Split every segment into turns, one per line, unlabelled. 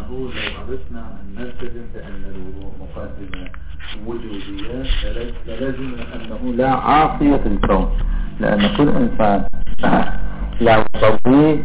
نقول لو أردنا أن نلتزم بأن الوضوء مقدمة وجودية فلازم أنه لا عاصية في الكون، لأن كل إنسان لا يصلي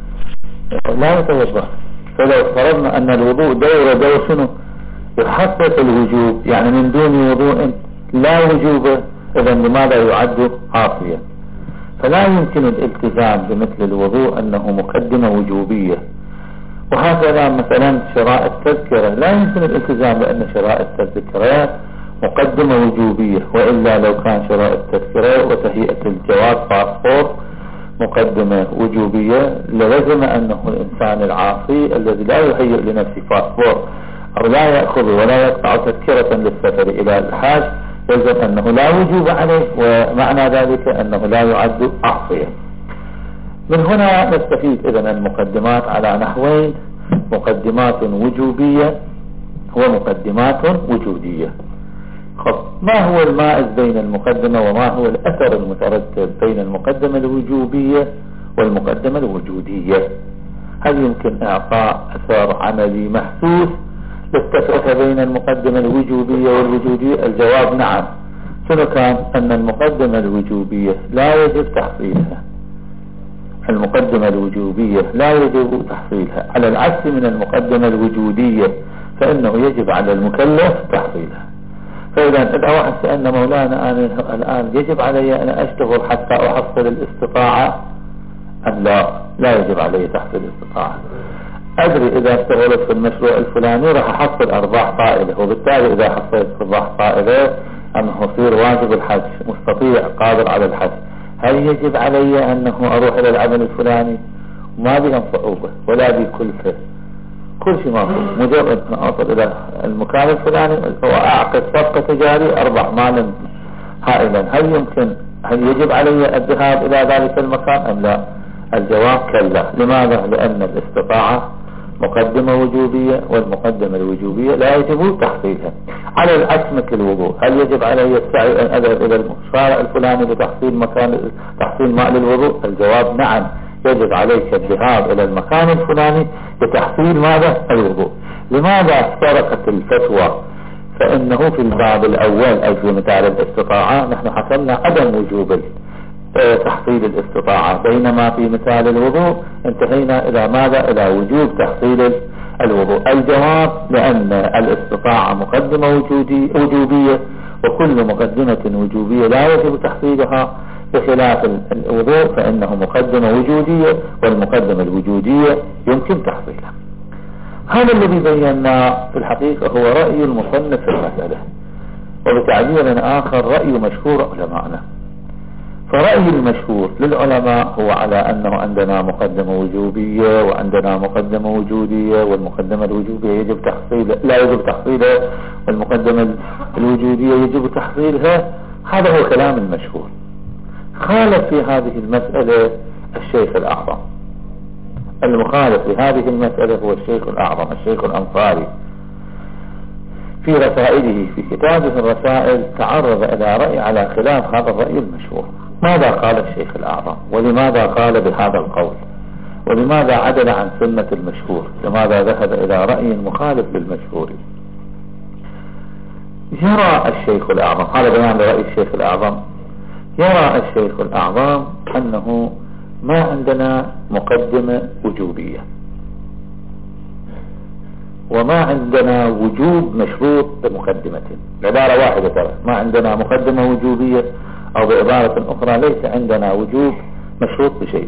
لا يتوضأ. فلو افترضنا أن الوضوء دور شنو يحقق الوجوب، يعني من دون وضوء لا وجوب، إذا لماذا يعد عاصية؟ فلا يمكن الالتزام بمثل الوضوء أنه مقدمة وجوبية. وهكذا مثلا شراء التذكرة لا يمكن الالتزام بأن شراء التذكرة مقدمة وجوبية، وإلا لو كان شراء التذكرة وتهيئة الجواز باسبور مقدمة وجوبية للزم أنه الإنسان العاصي الذي لا يهيئ لنفسه باسبور أو لا يأخذ ولا يقطع تذكرة للسفر إلى الحاج يلزم أنه لا وجوب عليه، ومعنى ذلك أنه لا يعد عاصيا. من هنا نستفيد إذن المقدمات على نحوين: مقدمات وجوبية ومقدمات وجودية. ما هو المائز بين المقدمة وما هو الأثر المترتب بين المقدمة الوجوبية والمقدمة الوجودية؟ هل يمكن إعطاء أثر عملي محسوس للتفرقة بين المقدمة الوجوبية والوجودية؟ الجواب نعم. شنو كان؟ أن المقدمة الوجوبية لا يجب تحصيلها. المقدمة الوجوبية لا يجب تحصيلها، على العكس من المقدمة الوجودية فإنه يجب على المكلف تحصيلها. فإذا إذا واحد سألنا مولانا أنا الآن يجب علي أن أشتغل حتى أحصل الاستطاعة أم لا يجب علي تحصيل الاستطاعة. أدري إذا اشتغلت في المشروع الفلاني راح أحصل أرباح طائلة، وبالتالي إذا حصلت أرباح طائلة أنه يصير واجب الحج، مستطيع قادر على الحج. هل يجب علي أنه أروح إلى العمل الفلاني؟ ما بهم صعوبة ولا بكلفة، كل شيء ما فيه، مجرد أن أصل إلى المكان الفلاني وأعقد صفقة تجارية أربح مالا هائلا. هل يجب علي الذهاب إلى ذلك المكان أم لا؟ الجواب كلا. لماذا؟ لأن الاستطاعة مقدمة وجوبية، والمقدمة الوجوبية لا يجب تحصيلها. على العكس مثل الوضوء، هل يجب علي السعي أن أذهب إلى الشارع الفلاني لتحصيل ماء للوضوء؟ الجواب نعم، يجب عليك الذهاب إلى المكان الفلاني لتحصيل ماذا؟ الوضوء. لماذا افترقت الفتوى؟ فإنه في الباب الأول أي في مثال الاستطاعة نحن حصلنا عدم وجوب تحصيل الاستطاعة، بينما في مثال الوضوء انتهينا إلى ماذا؟ إلى وجوب تحصيل الوضوء. الجواب لأن الاستطاعة مقدمة وجوبية، وكل مقدمة وجوبية لا يجب تحصيلها، بخلاف الوضوء فإنه مقدمة وجودية، والمقدمة الوجودية يمكن تحصيلها. هذا الذي بيناه في الحقيقة هو رأي المصنف في المسألة، وبتعبير آخر رأي مشهور علماءنا. فرأي المشهور للعلماء هو على أنه عندنا مقدمة وجوبية وعندنا مقدمة وجودية، والمقدمة الوجوبية لا يجب تحصيلها، والمقدمة الوجودية يجب تحصيلها. هذا هو كلام المشهور. خالف في هذه المسألة الشيخ الأعظم. المخالف في هذه المسألة هو الشيخ الأعظم الشيخ الأنصاري. في رسائله في كتابه الرسائل تعرض إلى رأي على خلاف هذا الرأي المشهور. ماذا قال الشيخ الأعظم؟ ولماذا قال بهذا القول؟ ولماذا عدل عن سنة المشهور؟ لماذا ذهب إلى رأي مخالف للمشهور؟ يرى الشيخ الأعظم، هذا بيان لرأي الشيخ الأعظم، يرى الشيخ الأعظم أنه ما عندنا مقدمة وجوبية، وما عندنا وجوب مشروط بمقدمة. عبارة واحدة ترى، ما عندنا مقدمة وجوبية، أو بعبارة أخرى ليس عندنا وجوب مشروط بشيء.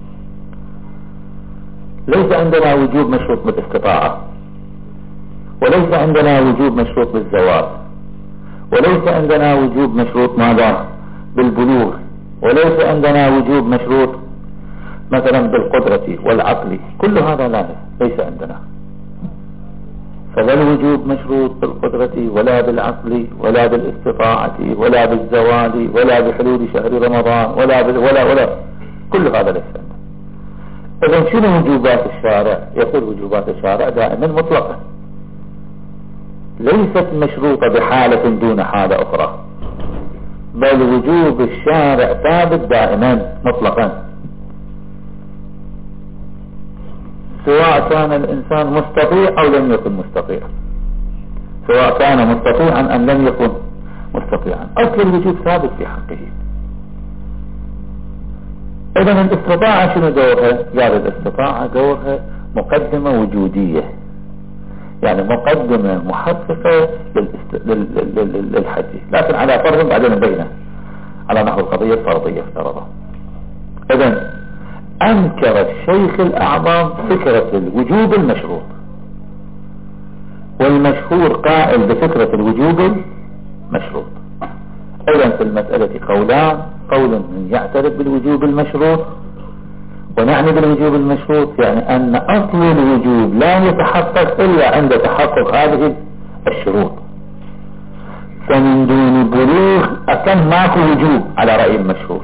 ليس عندنا وجوب مشروط بالاستطاعة، وليس عندنا وجوب مشروط بالزواج، وليس عندنا وجوب مشروط ماذا؟ بالبلوغ، وليس عندنا وجوب مشروط مثلا بالقدرة والعقل. كل هذا ليس عندنا. فلا الوجوب مشروط بالقدرة ولا بالعقل ولا بالاستطاعة ولا بالزواج ولا بحلول شهر رمضان ولا كل هذا ليس عندنا. إذن شنو وجوبات الشارع؟ يقول وجوبات الشارع دائما مطلقة، ليست مشروطة بحالة دون حالة أخرى، بل وجوب الشارع ثابت دائما مطلقا. سواء كان الإنسان مستطيع أو لم يكن مستطيع، سواء كان مستطيعا أم لم يكن مستطيعا، أصل الوجود ثابت في حقه. إذن الاستطاعة شنو دورها؟ قال الاستطاعة دورها مقدمة وجودية، يعني مقدمة محققة للحديث، لكن على فرض بعدين بينه على نحو القضية الفرضية افترضها. إذن أنكر الشيخ الأعظم فكرة الوجوب المشروط، والمشهور قائل بفكرة الوجوب المشروط. إذن في المسألة قولان، قول من يعترف بالوجوب المشروط، ونعني بالوجوب المشروط يعني أن أصل الوجوب لا يتحقق إلا عند تحقق هذه الشروط، فمن دون بلوغ أكن ماكو وجوب على رأي المشهور،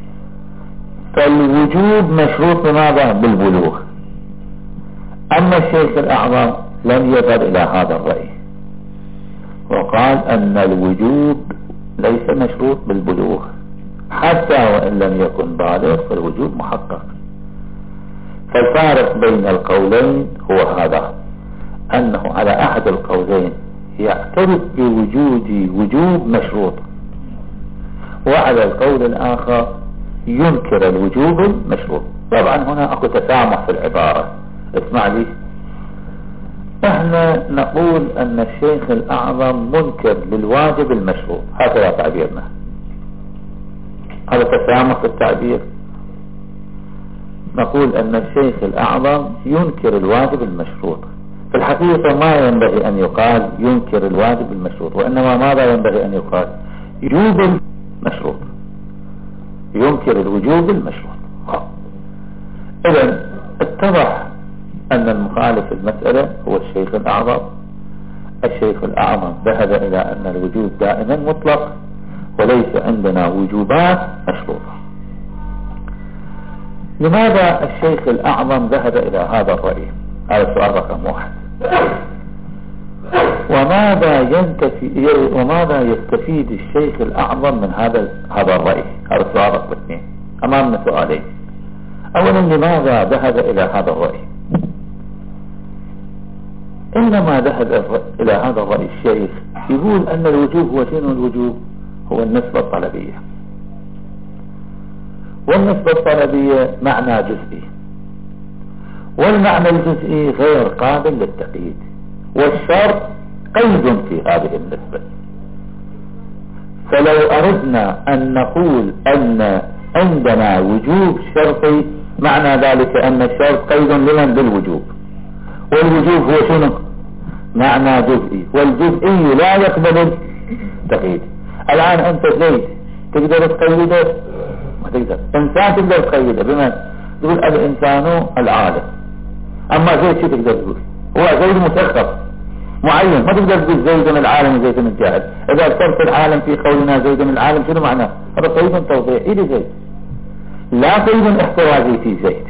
فالوجوب مشروط بماذا؟ بالبلوغ. أما الشيخ الأعظم لم يذهب إلى هذا الرأي، وقال أن الوجوب ليس مشروط بالبلوغ، حتى وإن لم يكن بالغ فالوجوب محقق. فالفارق بين القولين هو هذا، أنه على أحد القولين يعترف بوجود وجوب مشروط، وعلى القول الآخر ينكر الوجوب المشروط. طبعا هنا أكو تسامح في العبارة، اسمع لي، احنا نقول أن الشيخ الأعظم منكر للواجب المشروط، هكذا تعبيرنا، هذا تسامح في التعبير. نقول أن الشيخ الأعظم ينكر الواجب المشروط، في الحقيقة ما ينبغي أن يقال ينكر الواجب المشروط، وإنما ماذا ينبغي أن يقال؟ يوجب المشروط، ينكر الوجوب المشروط. إذن اتضح أن المخالف في المسألة هو الشيخ الأعظم. الشيخ الأعظم ذهب إلى أن الوجوب دائما مطلق، وليس عندنا وجوبات مشروطة. لماذا الشيخ الأعظم ذهب إلى هذا الرأي؟ هذا السؤال رقم 1. وماذا يستفيد الشيخ الأعظم من هذا الرأي؟ هذا السؤال رقم 2. أمامنا سؤالين. أولا، لماذا ذهب إلى هذا الرأي؟ إنما ذهب إلى هذا الرأي الشيخ يقول أن الوجوب هو شنو؟ الوجوب هو النسبة الطلبية، والنسبة الطلبية معنى جزئي، والمعنى الجزئي غير قابل للتقييد، والشرط قيد في هذه النسبة. فلو أردنا أن نقول أن عندنا وجوب شرطي، معنى ذلك أن الشرط قيد لمن؟ بالوجوب، والوجوب هو شنو؟ معنى جزئي، والجزئي لا يقبل التقييد. الآن أنت زيد تقدر تقيده؟ ما تقدر. إنسان تقدر تقيده بمن؟ تقول الإنسان العالم. أما زيد شو تقدر تقول؟ هو زيد مثقف معين، ما تقدر تقول زيد العالم وزيد الجاهل. إذا اذكرت العالم في قولنا زيد العالم شنو معناه؟ هذا قيد توضيحي لزيد، لا قيد احترازي في زيد.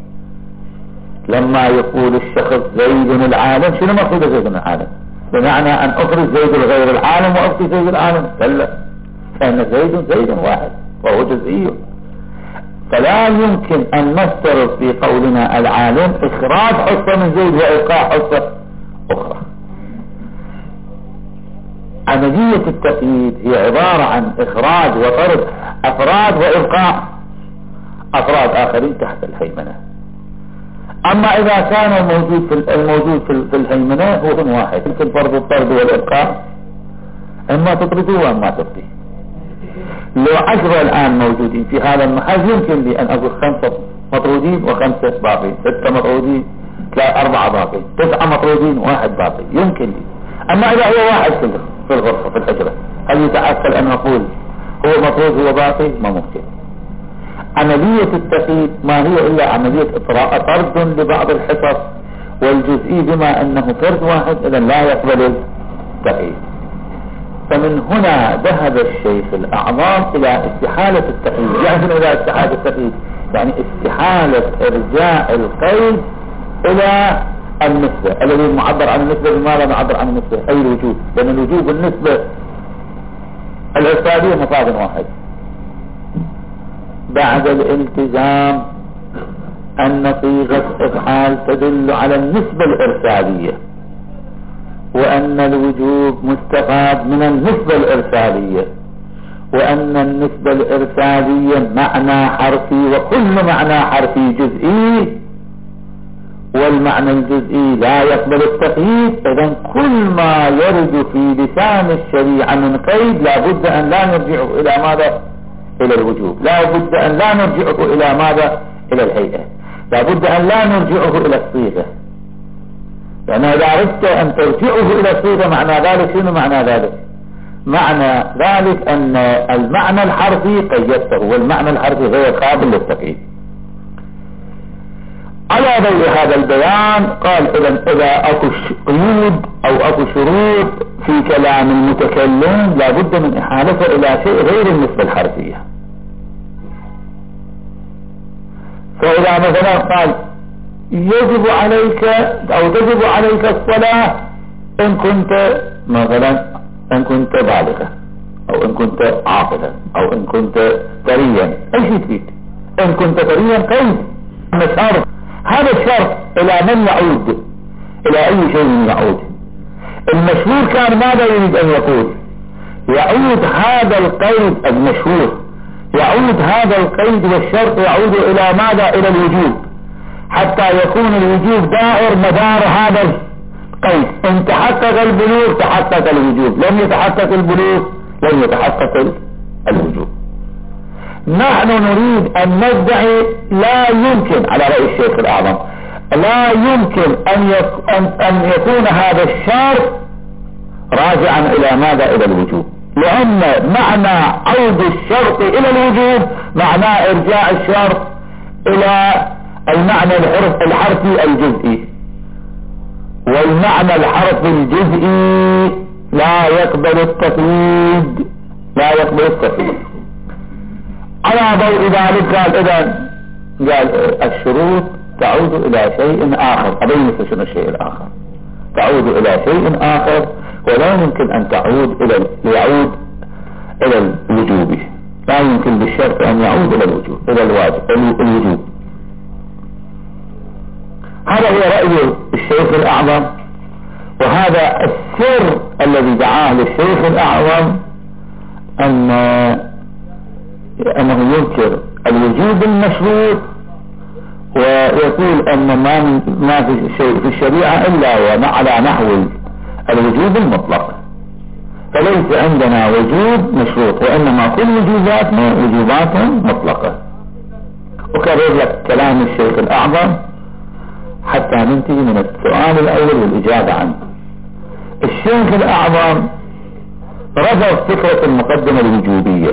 لما يقول الشخص زيد العالم شنو مقصود زيد العالم؟ بمعنى أن أخرج زيد غير العالم وأبقي زيد العالم؟ لا، فإن زيد واحد وهو جزئي، فلا يمكن أن نفترض في قولنا العالم إخراج حصة من زيد وإلقاء حصة أخرى. عملية التقييد هي عبارة عن إخراج وطرد أفراد وإلقاء أفراد آخرين تحت الهيمنة. أما إذا كان الموجود في الهيمنة هو واحد، يمكن فرض الطرد والإلقاء، إما تطردوه وإما تبقي. لو 10 الآن موجودين في هذا المحل يمكن لي أن أقول 5 مطرودين و5 باقين، 6 مطرودين 4 باقين، 9 مطرودين و1 باقي، يمكن لي. أما إذا هو واحد في الغرفة في الحجرة، هل يتعقل أن أقول هو مطرود هو باقي؟ ما ممكن. عملية التقييد ما هي إلا عملية طرد لبعض الحصص، والجزئي بما أنه فرد واحد إذا لا يقبل التقييد. فمن هنا ذهب الشيخ الأعظم إلى استحالة التقييد. يعني إلى استحالة التقييد يعني استحالة إرجاع القيد إلى النسبة. الذي معبر عن النسبة بماذا نعبر عن النسبة؟ أي الوجوب، لأن الوجوب بالنسبة العقادية مفاد واحد بعد الالتزام أن صيغة افعال تدل على النسبة الإرسالية، وأن الوجوب مستفاد من النسبة الإرسالية، وأن النسبة الإرسالية معنى حرفي، وكل معنى حرفي جزئي، والمعنى الجزئي لا يقبل التقييد. إذن كل ما يرد في لسان الشريعة من قيد لا بد أن لا نرجعه إلى ماذا؟ إلى الوجوب. لا بد أن لا نرجعه إلى ماذا؟ إلى الهيئة. لا بد أن لا نرجعه إلى الصيغة، لأن إذا أردت أن ترجعه إلى الصيغة معنى ذلك شنو معنى ذلك؟ معنى ذلك أن المعنى الحرفي قيدته، والمعنى الحرفي غير قابل للتقييد. على ضوء هذا البيان قال إذا أكو قيود أو أكو شروط في كلام المتكلم لا بد من إحالته إلى شيء غير النسبة الحرفية. فإذا مثلا قال يجب عليك أو تجب عليك الصلاة إن كنت مثلا إن كنت بالغا، أو إن كنت عاقلا، أو إن كنت ثريا، أي شيء تفيد. إن كنت ثريا قيد شرط، هذا الشرط إلى من يعود؟ إلى أي شيء يعود؟ المشهور كان ماذا يريد أن يقول؟ يعود هذا القيد المشهور، يعود هذا القيد والشرط يعود إلى ماذا؟ إلى الوجوب، حتى يكون الوجوب دائر مدار هذا القيد. إن تحقق البلوغ تحقق الوجوب، لم يتحقق البلوغ لم يتحقق الوجوب. نحن نريد أن ندعي لا يمكن على رأي الشيخ الأعظم لا يمكن أن يكون هذا الشرط راجعا إلى ماذا؟ إلى الوجوب، لأن معنى عود الشرط إلى الوجوب معنى إرجاع الشرط إلى المعنى الحرفي الجزئي، والمعنى الحرفي الجزئي لا يقبل التقييد، لا يقبل التقييد. على ضوء ذلك قال الشروط تعود إلى شيء آخر. أبين شنو الشيء الآخر؟ تعود إلى شيء آخر، ولا يمكن أن يعود إلى الوجوب. لا يمكن بالشرط أن يعود إلى الوجوب، إلى الوجوب. هذا هو رأي الشيخ الأعظم، وهذا السر الذي دعاه للشيخ الأعظم أنه ينكر الوجوب المشروط، ويقول أن ما في شيء في الشريعة إلا على نحو الوجوب المطلق، فليس عندنا وجوب مشروط، وإنما كل وجوباتنا وجوبات مطلقة. وكرر لك كلام الشيخ الأعظم حتى ننتهي من السؤال الأول والإجابة عنه. الشيخ الأعظم رفض فكرة المقدمة الوجوبية،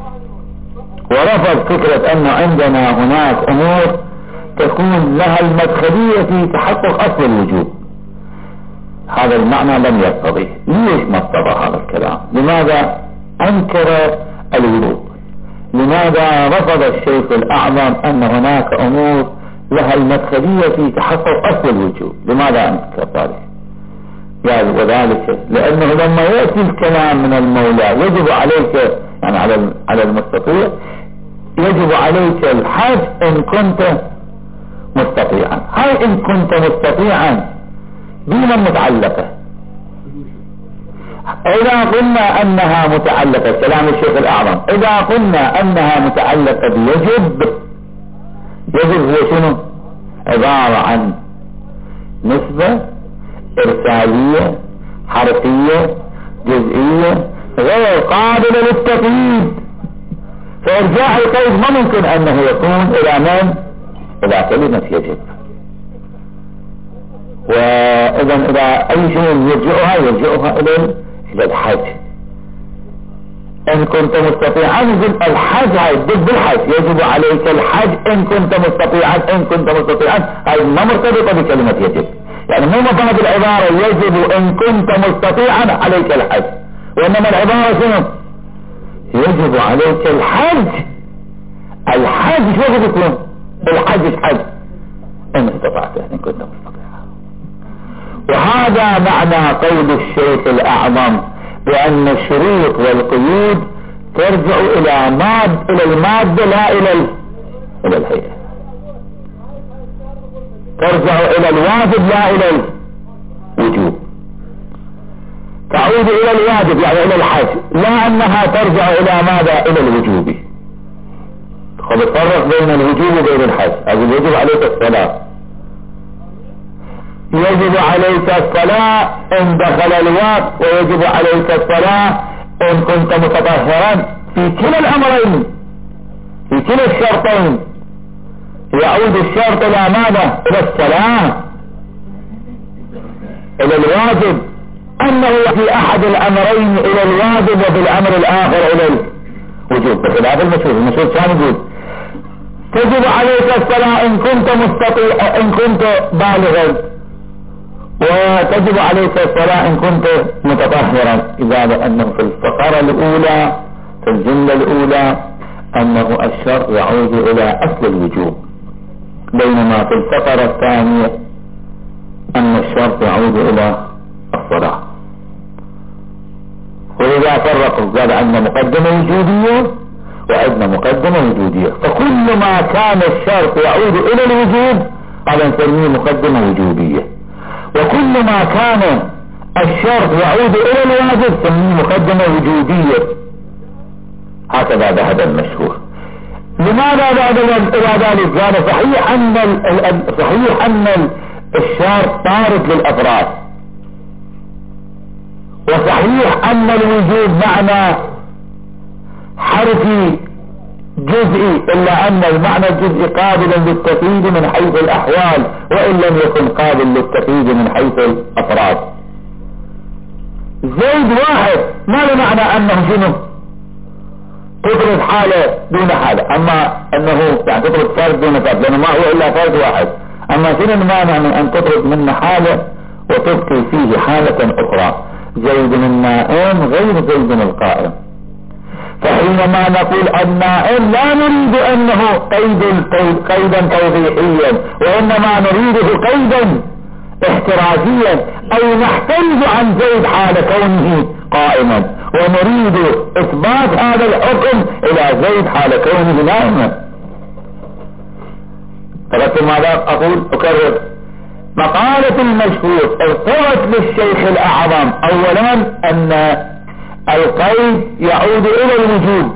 ورفض فكرة أنه عندنا هناك أمور تكون لها المدخلية في تحقق أصل الوجوب. هذا المعنى لم يقتضي. ليش ما اقتضى هذا الكلام؟ لماذا أنكر الوجوب؟ لماذا رفض الشيخ الأعظم أن هناك أمور لها المدخلية في تحقق أصل الوجوب؟ لماذا أنكر ذلك؟ يعني وذلك لأنه لما يأتي الكلام من المولى يجب عليك، يعني على المستطيع، يجب عليك الحج إن كنت مستطيعا. هاي إن كنت مستطيعا بما متعلقة؟ إذا قلنا أنها متعلقة، كلام الشيخ الأعظم، إذا قلنا أنها متعلقة بيجب، يجب هو شنو؟ عبارة عن نسبة إرسالية حرفية جزئية غير قابلة للتقييد، فإرجاع القيد ما ممكن أنه يكون إلى من؟ إلى كلمة يجب. وإذا إذا أي شيء يرجعها إلى الحج. إن كنت مستطيعا الحج هاي ضد الحج، يجب عليك الحج إن كنت مستطيعا، إن كنت مستطيعا هاي ما مرتبطة بكلمة يجب، يعني مو مفاد العبارة يجب إن كنت مستطيعا عليك الحج، وإنما العبارة شنو؟ يجب عليك الحج. الحج شو يكون؟ الحج حج إن استطعت، إن كنت مستطيعا. وهذا معنى قول الشيخ الأعظم بأن الشروط والقيود ترجع إلى المادة لا إلى الهيئة.
ترجع الى الواجب لا الى الوجوب، تعود الى الواجب يعني الى الحج، لا انها ترجع الى ماذا؟ الى الوجوب. فرق بين الوجوب وبين الحج. اقول يجب عليك الصلاة، يجب عليك الصلاة ان دخل الوقت، ويجب عليك الصلاة ان كنت متطهرا. في كلا الامرين، في كلا الشرطين يعود الشرط الى ماذا؟ الى الصلاة، الى الواجب. انه في احد الامرين الى الواجب وفي الامر الاخر الى الوجوب، بخلاف المشهور. المشهور كان يقول تجب عليك الصلاة ان كنت مستطيع، ان كنت بالغا، وتجب عليك الصلاة ان كنت متطهرا. اذا انه في الفقرة الاولى، في الجملة الاولى، انه الشرط يعود الى اصل الوجوب، بينما في الفقرة الثانية ان الشرط يعود الى الصلاة. وإذا فرقوا قال عندنا مقدمة وجودية وعندنا مقدمة وجودية، فكل ما كان الشرط يعود إلى الوجوب هذا نسميه مقدمة وجودية، وكل ما كان الشرط يعود إلى الواجب نسميه مقدمة وجودية. هكذا ذهب المشهور. لماذا بعد إلى ذلك؟ قال صحيح أن الشرط طارد للأفراد، وصحيح ان الوجوب معنى حرفي جزئي، الا ان المعنى الجزئي قابل للتقييد من حيث الاحوال، وان لم يكن قابل للتقييد من حيث الافراد. زيد واحد ما له معنى انه شنو؟ تطرد حالة دون حالة، اما انه يعني تطرد فرد دون فرد، لانه ما هو الا فرد واحد. اما شنو المانع من ان تطرد منه حالة وتبقي فيه حالة اخرى؟ زيد النائم غير زيد القائم. فحينما نقول النائم لا نريد انه قيدا توضيحيا، وانما نريده قيدا احترازيا، اي نحترز عن زيد حال كونه قائما، ونريد اثبات هذا الحكم الى زيد حال كونه نائما. فلكن ماذا اقول؟ اكرر مقالة المشهور ارتبط بالشيخ الاعظم. اولا ان القيد يعود الى الوجوب،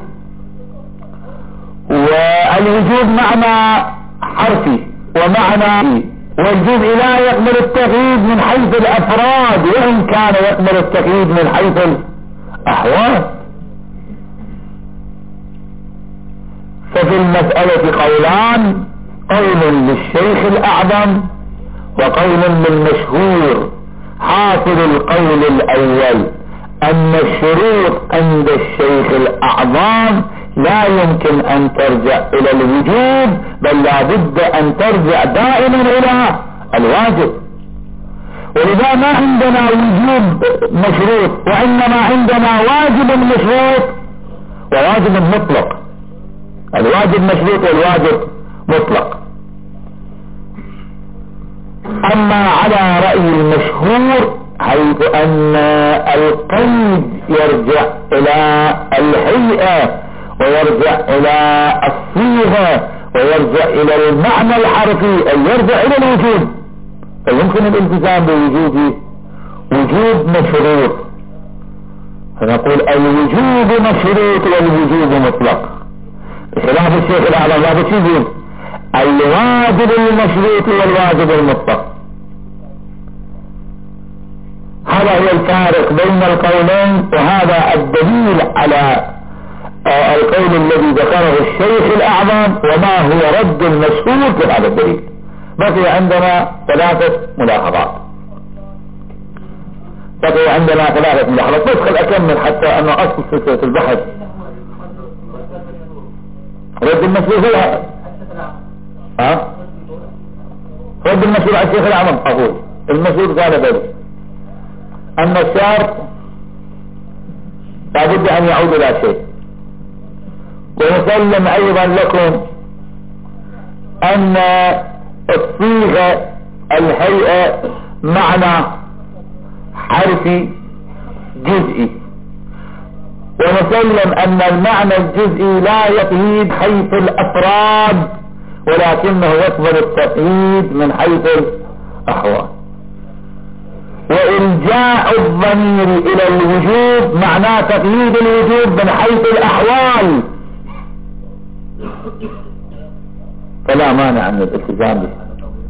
والوجوب معنى حرفي ومعنى، والجزء لا يقبل التقييد من حيث الافراد، وان كان يقبل التقييد من حيث الاحوال. ففي المسألة قولان، قول للشيخ الاعظم وقول للمشهور. حاصل القول الاول ان الشروط عند الشيخ الاعظم لا يمكن ان ترجع الى الوجوب، بل لا بد ان ترجع دائما الى الواجب. ولذا ما عندنا وجوب مشروط، وانما عندنا واجب مشروط وواجب مطلق. الواجب مشروط والواجب مطلق. اما على رأي المشهور حيث ان القيد يرجع الى الهيئة، ويرجع الى الصيغة، ويرجع الى المعنى الحرفي، اي يرجع الى الوجوب، فيمكن الالتزام بوجوب مشروط. فنقول الوجوب مشروط والوجوب مطلق، بخلاف الشيخ الاعلى لا بتشيزين الواجب المشروط والواجب المطلق. هذا هو الفارق بين القولين، وهذا الدليل على القول الذي ذكره الشيخ الاعظم، وما هو رد المشهور في هذا الدليل. بقي عندنا ثلاثة ملاحظات. ندخل اكمل حتى انه اصل سلسلة البحث. رد المشهور هو رد المشهور على الشيخ الاعظم. اقول المشهور قال ذلك ان الشرط لابد ان يعود الى شيء، ونسلم ايضا لكم ان الصيغة الهيئة معنى حرفي جزئي، ونسلم ان المعنى الجزئي لا يقيد حيث الافراد، ولكنه يقبل التقييد من حيث الأحوال. وإلجاء الضمير إلى الوجوب معناه تقييد الوجوب من حيث الأحوال، فلا مانع من الالتزام به.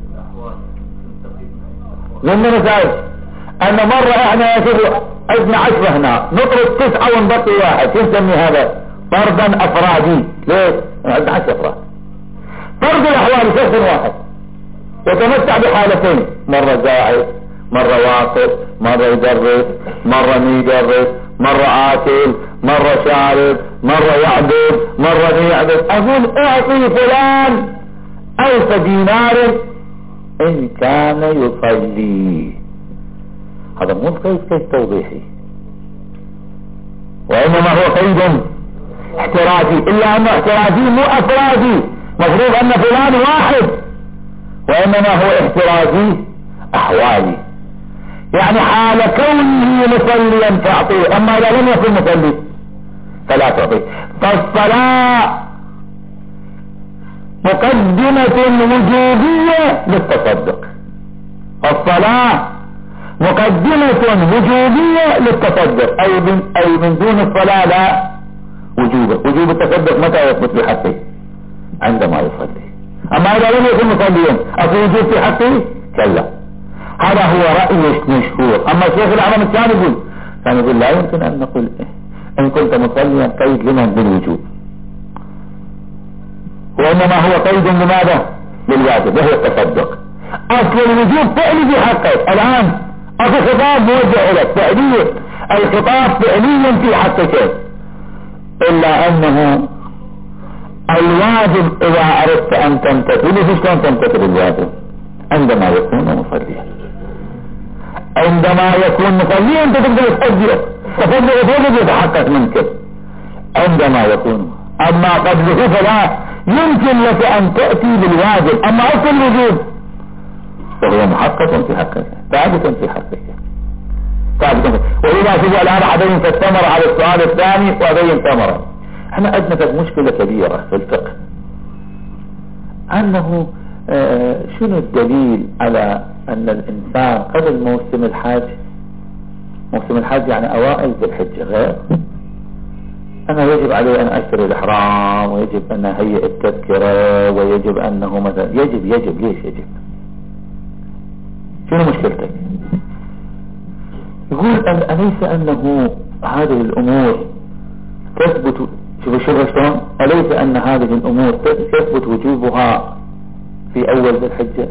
لأن مثال أن مرة احنا يشوف عندنا 10 هنا نطرد 9 ونبقي 1، شو نسمي هذا؟ طردا أفرادي. ليش؟ عندنا 10 أفراد. طرد الأحوال شخص واحد يتمتع بحالتين، مرة زاعل، مرة واقف، مرة يدرس، مرة ما يدرس، مرة آكل، مرة شارب، مرة يعبد، مرة ما يعبد. أقول اعطي فلان 1000 دينار إن كان يصلي. هذا مو قيد توضيحي، وإنما هو قيد احترازي، إلا أنه احترازي مو أفرادي. مفروض أن فلان واحد، وإنما هو احترازي أحوالي، يعني حال كونه مصليا تعطيه، أما إذا لم يكن مصلي فلا تعطيه. فالصلاة مقدمة وجوبية للتصدق، الصلاة مقدمة وجوبية للتصدق، أي من دون الصلاة لا وجوب. وجوب التصدق متى يثبت بحقه؟ عندما يصلي. أما إذا لم يكن مصليا أفي وجوب في حقه؟ كلا. هذا هو رأي مشهور. أما الشيخ الأعظم الثاني يقول لا يمكن أن نقول إن كنت مصليا قيد لمن بالوجوب، وإنما هو قيد لماذا؟ للواجب وهو التصدق. أصل الوجوب فعلي في حقك الآن، أصل خطاب موجه لك فعليا، الخطاب فعليا في حقك، إلا أنه الواجب إذا أردت أن تمتثله فشلون تمتثل الواجب؟ عندما يكون مصليا. عندما يكون مصليا أنت تقدر تصدق فوجب يتحقق منك عندما يكون. أما قبله فلا يمكن لك أن تأتي بالواجب. أما أصل الوجوب فهو محقق في حقك، ثابت في حقك، ثابت. وإذا تجي الآن أحدين فاستمر على السؤال الثاني وأبين ثمرة. احنا عندنا مشكلة كبيرة في الفقه، أنه شنو الدليل على أن الإنسان قبل موسم الحج، موسم الحج يعني أوائل ذي الحجة، غير أنه يجب عليه أن أشتري الإحرام، ويجب أن أهيئ التذكرة، ويجب أنه مثلا يجب ليش يجب؟ شنو مشكلتك؟ يقول أليس أنه هذه الأمور تثبت، شوف شلون؟ أليس أن هذه الأمور تثبت وجوبها في أول ذي الحجة؟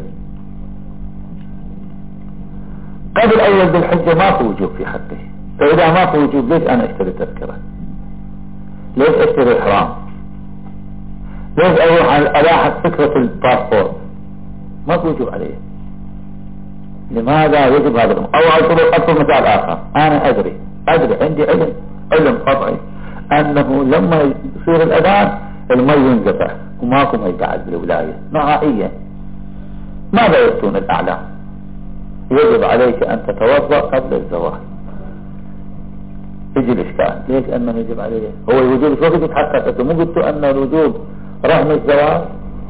قبل أول ذي الحجة ما في وجوب في حقه. فإذا ما في وجوب ليش أنا أشتري تذكرة؟ ليش أشتري إحرام؟ ليش أروح ألاحظ فكرة الباسبورت؟ ما في وجوب عليه. لماذا يجب هذا الأمر؟ أو أضرب مثال آخر. أنا أدري عندي علم قطعي أنه لما يصير الأذان المي ينقطع وماكو مي بعد بالولاية نهائيا. ماذا يفتون الأعلام؟ يجب عليك أن تتوضأ قبل الزواج. يجي الإشكال، ليش أنه يجب عليه؟ هو الوجوب شو قد يتحقق؟ مو قلتوا أن الوجوب رهن الزواج؟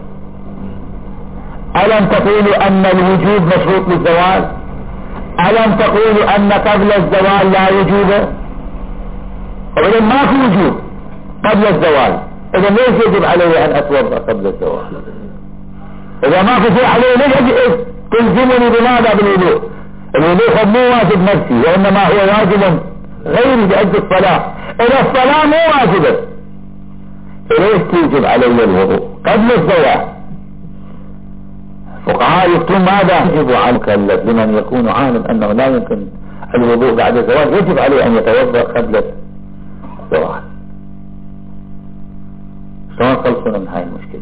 ألم تقولوا أن الوجوب مشروط للزواج؟ ألم تقولوا أن قبل الزواج لا وجوب؟ وإذا ما في وجوب قبل الزواج، إذا ليش يجب علي أن أتوضأ قبل الزواج؟ إذا ما في شيء عليه ليش تلزمني بماذا بالوضوء؟ الوضوء مو واجب نفسي، وإنما هو واجب غيري بأجل الصلاة. إذا الصلاة مو واجبة ليش توجب علي الوضوء قبل الزواج؟ فقهاء يفتون ماذا؟ يجب على المكلف لمن يكون عالم أنه لا يمكن الوضوء بعد الزواج يجب عليه أن يتوضأ قبل الزواج. شلون خلصونا من هاي المشكلة؟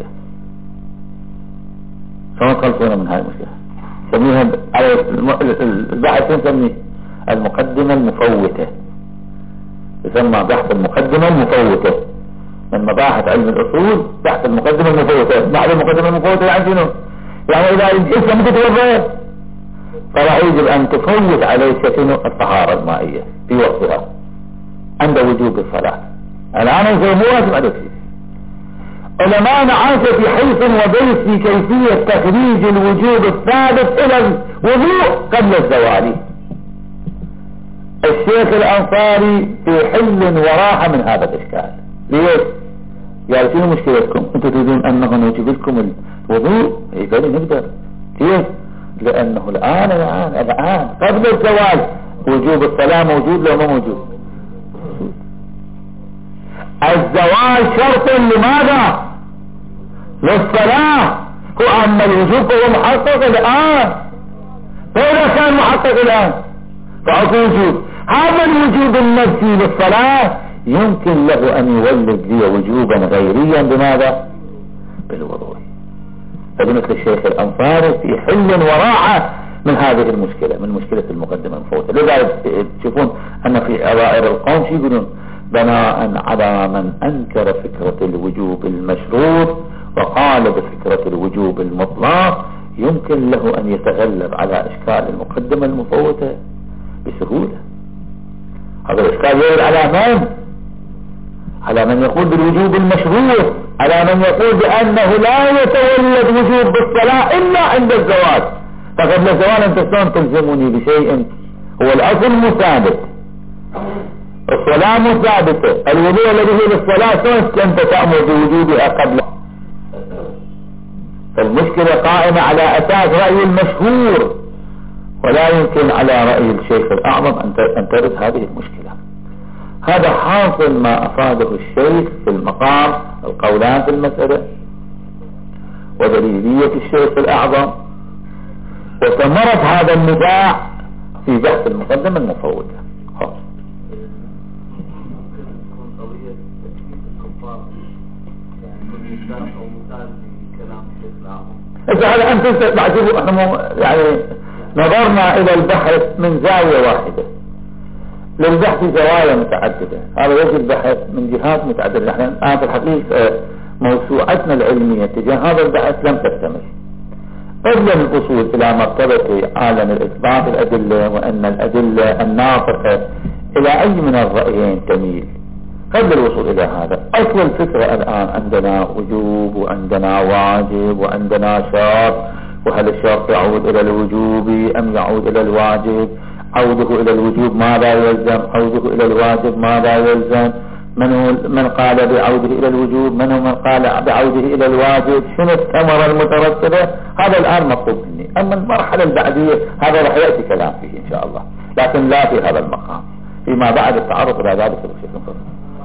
سميها البحث نسميه المقدمة المفوتة، يسمى بحث المقدمة المفوتة من مباحث علم الأصول. بحث المقدمة المفوتة، بعد المقدمة المفوتة يعني شنو؟ يعني إذا أنت متتوضأ فلا يجب أن تفوت عليك شنو؟ الطهارة المائية في وقتها عند وجوب الصلاة. الآن يصير مو واجب عليك شيء. علماء عاش في حيث وبيت في كيفية تخريج الوجوب الثابت الى الوضوء قبل الزوال. الشيخ الانصاري في حل وراحة من هذا الاشكال. ليش؟ قال شنو مشكلتكم؟ انتم تريدون انه نوجب لكم الوضوء؟ قالوا نقدر. كيف؟ لانه الان قبل الزوال وجوب الصلاة موجود لو ما موجود؟ الزوال شرط لماذا؟ للصلاة. واما الوجوب هو محقق الان، فاذا كان محقق الان فاكو وجوب. هذا الوجوب النفسي للصلاة يمكن له ان يولد لي وجوبا غيريا بماذا؟ بالوضوء. فبمثل الشيخ الانصاري في حل وراحة من هذه المشكلة، من مشكلة المقدمة المفوتة. لذلك تشوفون ان في عبائر القوم شو يقولون؟ بناء على من انكر فكرة الوجوب المشروط وقال بفكرة الوجوب المطلق يمكن له ان يتغلب على اشكال المقدمة المفوتة بسهولة. هذا الاشكال يرد على من؟ على من يقول بالوجوب المشروط، على من يقول بانه لا يتولد وجوب بالصلاة الا عند الزواج. فقبل الزواج انت شلون تلزمني بشيء هو الاصل مثابت، الصلاة مثابتة، الوضوء الذي هي للصلاة شلون انت تأمر بوجوبها قبل؟ فالمشكلة قائمة على اساس رأي المشهور، ولا يمكن على رأي الشيخ الاعظم ان ترد هذه المشكلة. هذا حاصل ما افاده الشيخ في المقام القولان في المسألة ودليلية الشيخ الاعظم، وثمرت هذا النزاع في بحث المقدمة المفوتة. إذا هذا أنت تطلع شوفوا احنا يعني نظرنا إلى البحث من زاوية واحدة، للبحث زوايا متعددة. هذا يجب البحث من جهات متعددة. نحن الآن في الحقيقة موسوعتنا العلمية تجاه هذا البحث لم تكتمل قبل الوصول إلى مرتبة عالم الإثبات الأدلة، وأن الأدلة الناطقة إلى أي من الرأيين تميل. قبل الوصول إلى هذا أصل الفكرة الآن عندنا وجوب وعندنا واجب وعندنا شرط، وهل الشرط يعود إلى الوجوب أم يعود إلى الواجب؟ عوده إلى الوجوب ماذا يلزم؟ عوده إلى الواجب ماذا يلزم؟ من قال بعوده إلى الوجوب؟ من قال بعوده إلى الواجب؟ شنو الثمرة المترتبة؟ هذا الآن مطلوب مني. أما المرحلة البعدية هذا رح يأتي كلام فيه إن شاء الله، لكن لا في هذا المقام، فيما بعد التعرض إلى ذلك بشكل خاص.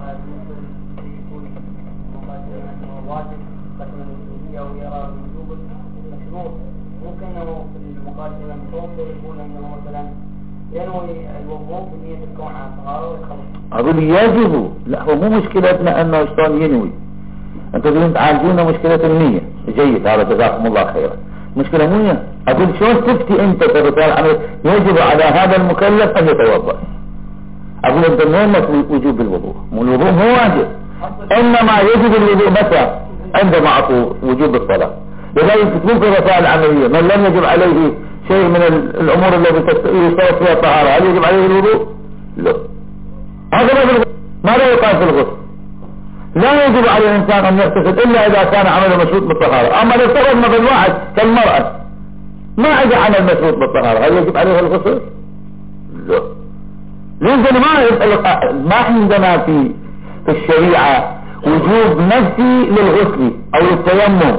ينوي الوضوء بنية الكون عن طهارة ويخلص.
أقول يجب، لا هو مو مشكلتنا أنه شلون ينوي. أنت تريدون تعالجونا مشكلة النية، جيد، هذا جزاكم الله خيرا. مشكلة مو هي. أقول شلون تفتي أنت كرسالة عمل يجب على هذا المكلف أن يتوضأ. أقول أنت مو وجوب الوضوء، مو الوضوء مو واجب، إنما يجب الوضوء متى؟ عندما أقول وجوب الصلاة. لذلك تكون كرسالة عملية من لم يجب عليه شيء من الأمور التي يشترط فيها الطهارة هل يجب عليه الوضوء؟ لا. هذا ماذا يقال في الغسل؟ لا يجب على الإنسان أن يغتسل إلا إذا كان عمله مشروط بالطهارة. أما لو افترضنا بالواحد كالمرأة ما إذا عمل مشروط بالطهارة هل يجب عليه الغسل؟ لا. لذلك ما عندنا في الشريعة وجوب نفسي للغسل أو للتيمم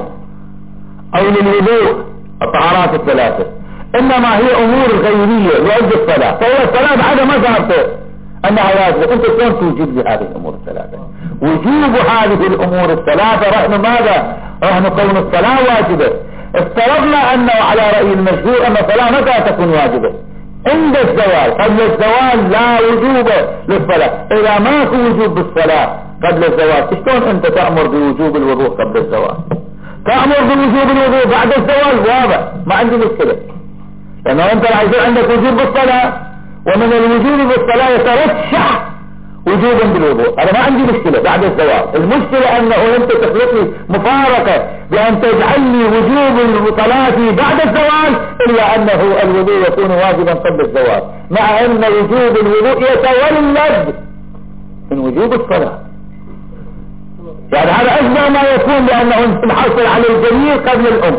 أو للوضوء الطهارات الثلاثة، إنما هي أمور غيرية لأجل الصلاة. فهي الصلاة بعد ما ظهرت أنها واجبة، أنت شلون توجب لهذه الأمور الثلاثة؟ وجوب هذه الأمور الثلاثة رهن ماذا؟ رهن كون الصلاة واجبة. افترضنا أنه على رأي المشهور أن الصلاة متى تكون واجبة؟ عند الزوال. قبل الزوال لا وجوب للصلاة. إذا ما في وجوب بالصلاة قبل الزوال شلون أنت تأمر بوجوب الوضوء قبل الزوال؟ تأمر بوجوب الوضوء بعد الزوال واضح، ما عندي مشكلة، لأنه أنت راح يصير عندك وجوب بالصلاة، ومن الوجوب بالصلاة يترشح وجوبا بالوضوء. أنا ما عندي مشكلة بعد الزوال. المشكلة أنه أنت تخلق لي مفارقة بأن تجعل لي وجوب الصلاة بعد الزوال إلا أنه الوضوء يكون واجبا قبل الزوال، مع أن وجوب الوضوء يتولد من وجوب الصلاة. يعني هذا أشبه ما يكون لأنه نحصل على الجنين قبل الأم،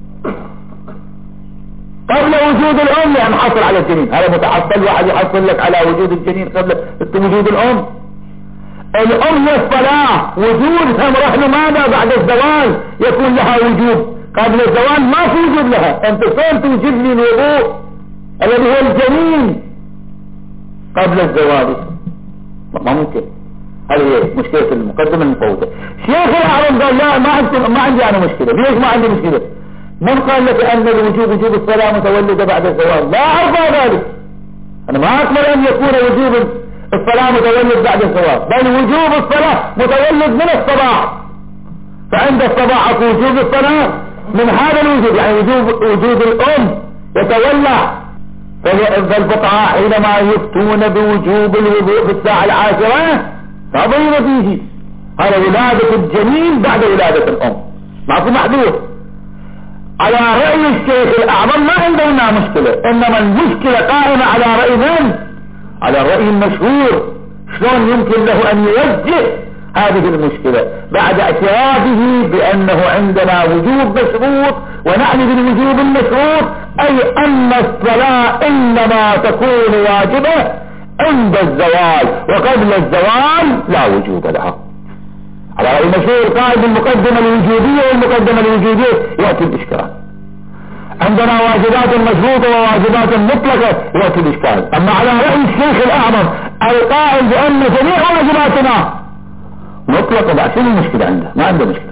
قبل وجود الأم يعني نحصل على الجنين. هذا متحصل، واحد يحصل لك على وجود الجنين قبل وجود الأم. الأم والصلاة وجودها رحل ماذا بعد الزوال يكون لها وجود، قبل الزوال ما في وجود لها. أنت فين توجد لي الوضوء الذي هو الجنين قبل الزوال؟ ما ممكن. هذه هي مشكلة المقدمة المفوتة. شيخ الأعظم قال لا ما عندي أنا مشكلة. ليش ما عندي مشكلة؟ من قال لك أن وجوب الصلاة متولدة بعد الزوال؟ لا أرضى ذلك. أنا ما أقبل أن يكون وجوب الصلاة متولد بعد الزوال، بل وجوب الصلاة متولد من الصباح. فعند الصباح وجوب الصلاة من هذا الوجود، يعني وجود الأم يتولى. فالفقهاء حينما يفتون بوجوب الوضوء في الساعة 10 فضيل فيه هذا ولادة الجنين بعد ولادة الأم، معكم محدود. على رأي الشيخ الأعظم ما عندنا مشكلة، إنما المشكلة قائمة على رأي من؟ على الرأي المشهور. شلون يمكن له أن يوجه هذه المشكلة بعد اعترافه بأنه عندنا وجوب مشروط، ونعني بالوجوب المشروط أي أن الصلاة إنما تكون واجبة عند الزوال، وقبل الزوال لا وجوب لها. على رأي مشهور قائد المقدمة الوجودية والمقدمة الوجودية يأتي الإشكال. عندنا واجبات مشروطة وواجبات مطلقة يأتي الإشكال. أما على رأي الشيخ الأعظم القائل بأن جميع واجباتنا مطلقة، بعد شنو المشكلة عنده؟ ما عنده مشكلة.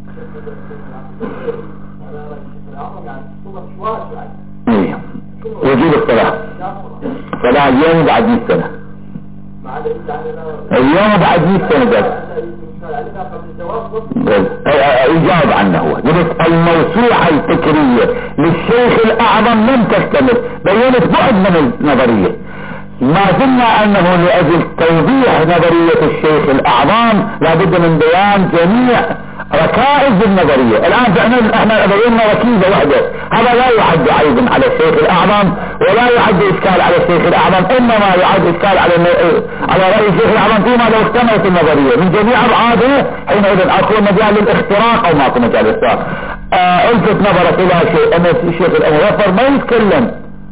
إيه. وجوب الصلاة اليوم بعد 100 سنة، اليوم بعد 100 سنة يجاوب عنه. هو الموسوعة الفكرية للشيخ الأعظم لم تكتمل، بينت بعد من النظرية. ما زلنا أنه لأجل توضيح نظرية الشيخ الأعظم لابد من بيان جميع ركائز النظرية. الآن احنا بينا ركيزة واحدة، هذا لا يعد عيبا على الشيخ الأعظم ولا يعد إشكال على الشيخ الأعظم، إنما يعد إشكال على رأي الشيخ الأعظم فيما لو اكتملت النظرية من جميع أبعادها، حينئذ أكون مجال للاختراق أو ماكو مجال للاختراق. الفت نظرك إلى شيء أن الشيخ المظفر ما يتكلم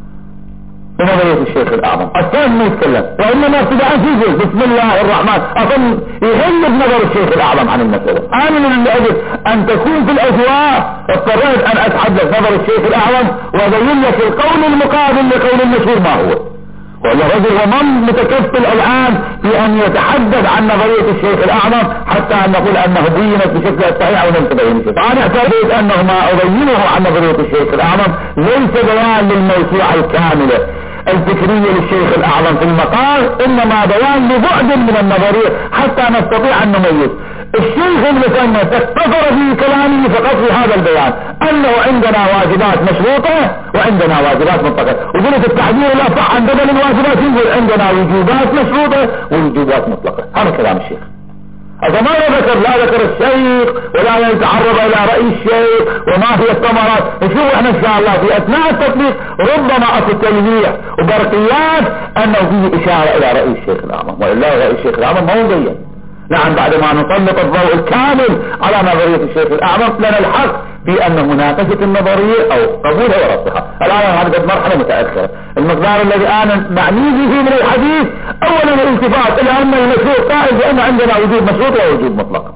بنظرية الشيخ الأعظم، الثاني ما يتكلم، وإنما ابتداء فيه بسم الله الرحمن أظن يغل بنظر الشيخ الأعظم عن المسألة. أنا من لأجل أن تكون في الأجواء اضطريت أن أتحدث نظر الشيخ الأعظم وأبين لك القول المقابل لقول المشهور ما هو. والله رجل ومن متكفل الآن في أن يتحدث عن نظرية الشيخ الأعظم حتى أن نقول أنه بينت بشكل صحيح أو لم تبين شيء. أنا اعتقد أنه ما أبينه عن نظرية الشيخ الأعظم ليس بيان للموسوعة الكاملة الفكرية للشيخ الأعظم في المقال، إنما بيان لبعد من النظرية حتى نستطيع أن نميز. الشيخ المسمى اقتصر في كلامه فقط في هذا البيان أنه عندنا واجبات مشروطة وعندنا واجبات مطلقة، وقلت التعبير لا صح عن بدل الواجبات يقول عندنا وجوبات مشروطة ووجوبات مطلقة. هذا كلام الشيخ. هذا ما لا ذكر الشيخ ولا يتعرض الى رأي الشيخ وما هي الثمرات. نشوف احنا ان شاء الله في اثناء التطبيق ربما اكو تلميح وبرقيات انه فيه اشارة الى رأي الشيخ الاعظم، والا رأي الشيخ الاعظم ما هو مبين. نعم بعد ما نسلط الضوء الكامل على نظرية الشيخ الاعظم لنا الحق في ان مناقشة النظرية او قبولها ورفضها. الان هذه مرحلة متأخرة. المقدار الذي انا معني به من الحديث اولا الالتفات الى ان المشروط قائل بان عندنا وجود مشروط ووجود مطلق.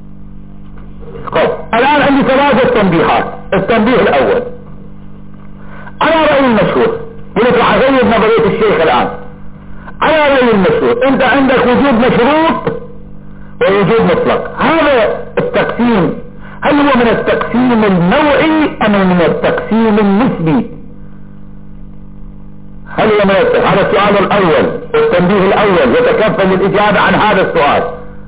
الان عندي 3 تنبيهات. التنبيه الاول على رأي المشروط، قلت راح اغير نظرية الشيخ الان على رأي المشروط. انت عندك وجود مشروط ووجود مطلق. هذا التقسيم هل هو من التقسيم النوعي ام من التقسيم النسبي؟ هل هو من هذا السؤال الاول. التنبيه الاول يتكفل للاجابة عن هذا السؤال،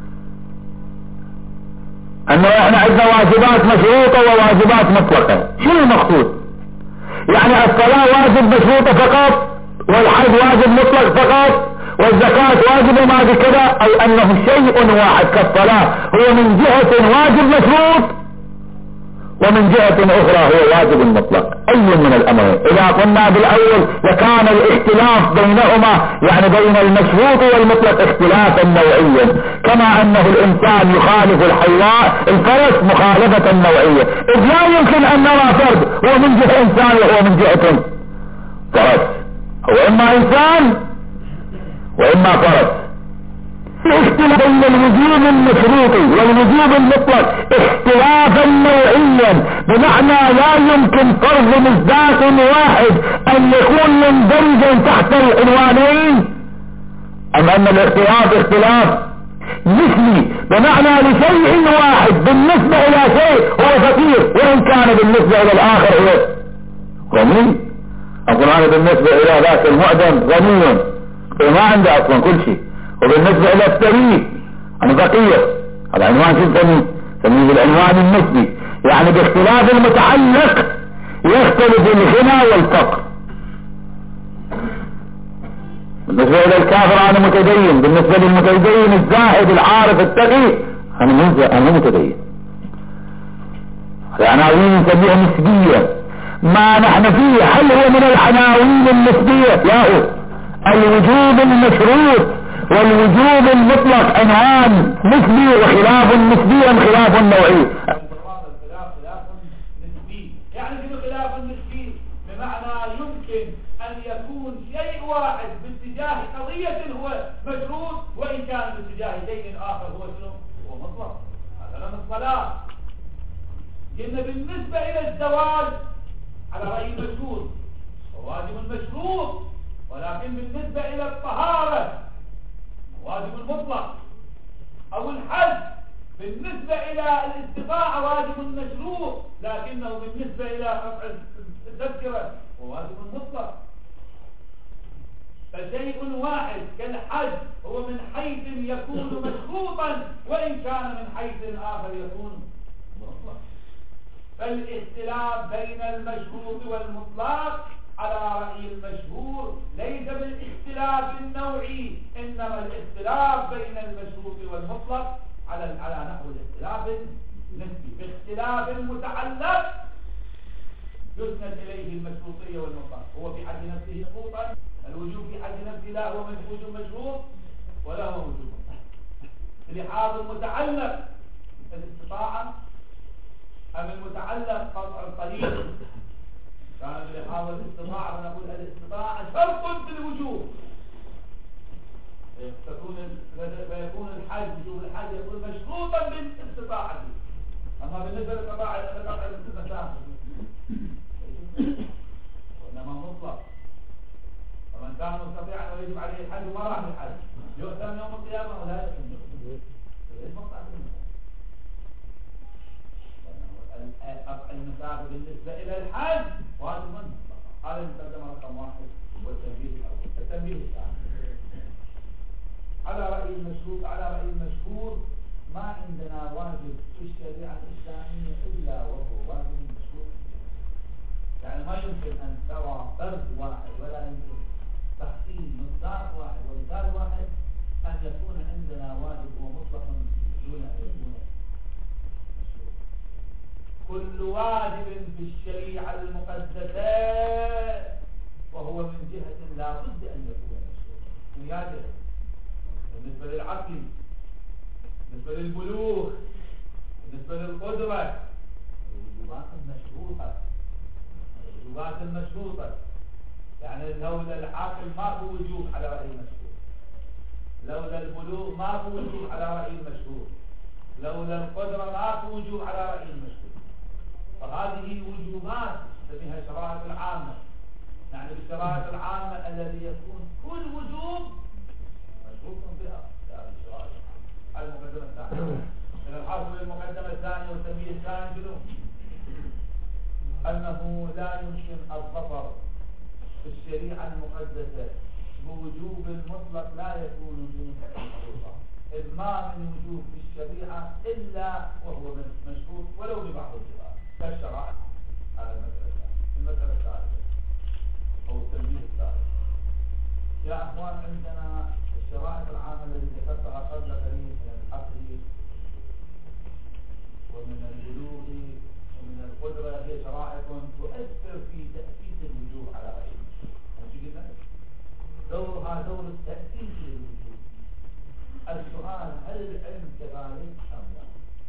انه احنا عندنا واجبات مشروطة وواجبات مطلقة. شنو المقصود؟ يعني الصلاة واجب مشروطة فقط والحج واجب مطلق فقط والزكاة واجب ما بكذا، او انه شيء واحد كالصلاة هو من جهة واجب مشروط ومن جهة اخرى هو واجب مطلق. اي من الامرين؟ اذا قلنا بالاول لكان الاختلاف بينهما يعني بين المشروط والمطلق اختلافا نوعيا، كما انه الانسان يخالف الفرس مخالفة نوعية، اذ لا يمكن ان نرى فرد هو من جهة انسان وهو من جهة فرس، هو اما انسان واما فرس. الاختلاف بين الوجوب المشروطي والوجوب المطلق اختلافا نوعيا، بمعنى لا يمكن فرض مصداق واحد ان يكون مندرجا تحت العنوانين، ام ان الاختلاف اختلاف مثلي، بمعنى لشيء واحد بالنسبة الى شيء هو فقير وان كان بالنسبة الى الاخر هو غني. القرآن بالنسبة الى ذاك المعدم غني ما عنده اصلا كل شيء، وبالنسبة الى الثري انا فقير، هذا عنوان شو نسميه بالعنوان النسبي، يعني باختلاف المتعلق يختلف الغنى والفقر. بالنسبة الى الكافر انا متدين، بالنسبة للمتدين الزاهد العارف التقي انا متدين. العناوين نسميها نسبية. ما نحن فيه هل هو من العناوين النسبية؟ لا، هو الوجوب المشروط والوجوب المطلق عنوان نسبي وخلاف نسبي خلاف نوعي.
خلاف نسبي، يعني شنو خلاف نسبي؟ بمعنى يمكن ان يكون شيء واحد باتجاه قضية هو مشروط، وان كان باتجاه شيء اخر هو شنو؟ هو مطلق. هذا من الصلاة. قلنا بالنسبة الى الزواج على رأي المشهور واجب مشروط، ولكن بالنسبة الى الطهارة واجب مطلق، او الحج بالنسبة الى الاستطاعة واجب مشروط، لكنه بالنسبة الى قطع التذكرة هو واجب مطلق. فشيء واحد كالحج هو من حيث يكون مشروطا، وان كان من حيث اخر يكون مطلق. فالاختلاف بين المشروط والمطلق على رأي المشهور ليس بالاختلاف النوعي، انما الاختلاف بين المشروط والمطلق على نحو الاختلاف النسبي. باختلاف المتعلق يسند اليه المشروطية والمطلق، هو في حد نفسه مشروطا، الوجوب في حد نفسه لا هو وجوب مشروط ولا هو وجوب مطلق. لحاظ المتعلق الاستطاعة أم المتعلق قطع القليل، كان بلحاظ الاستطاعة فنقول الاستطاعة شرط في الوجوب، فيكون الحج وجوب الحج يكون مشروطا بالاستطاعة. أما بالنسبة لقطع المسافة وإنما مطلق، فمن كان مستطيعا ويجب عليه الحج وما راح الحج يؤثم يوم القيامة ولا يؤثم ليش مقطع قطع المسافة بالنسبة إلى الحج واجب مطلق. هذا المقدمة رقم 1 والتنبيه الأول. التنبيه الثاني على رأي المشهور ما عندنا واجب في الشريعة الإسلامية إلا وهو واجب مشروط، يعني ما يمكن أن ترى فرد واحد ولا يمكن تحصيل مصداق واحد ومثال واحد أن يكون عندنا واجب هو مطلق دون أن يكون مشروط. كل واجب في الشريعة المقدسة وهو من جهة لا بد أن يكون مشروطا من جهة بالنسبة للعقل، بالنسبة للبلوغ، بالنسبة للقدرة، الوجوبات المشروطة يعني لولا العقل ما في وجوب على رأي المشهور، لولا البلوغ ما في وجوب على رأي المشهور، لولا القدرة ما في وجوب على رأي المشهور. فهذه وجوبات نسميها الشرائط العامة، يعني بالشرائط العامة الذي يكون كل وجوب مشروط بها هذه الشرائط العامة. المقدمة الثانية إلى الحاصل المقدمة الثانية والتنبيه الثاني شنو؟ أنه لا يمكن الظفر في الشريعة المقدسة بوجوب المطلق لا يكون من مشروطا، إذ ما من وجوب في الشريعة إلا وهو مشروط ولو ببعض الصفات كالشرائع. هذا المسألة الثالثة أو التنبيه الثالث. يا أخوان عندنا الشرائع العامة التي ذكرتها قبل قليل من العقل ومن البلوغ من القدرة هي شرائط تؤثر في تأسيس الوجوب على غيره. دورها دور التأسيس للوجوب. السؤال هل العلم كذلك أم لا؟